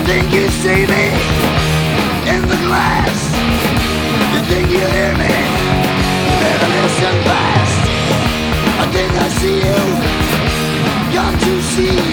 think you see me in the glass? You think you hear me? You better listen fast. I think I see you. Got to see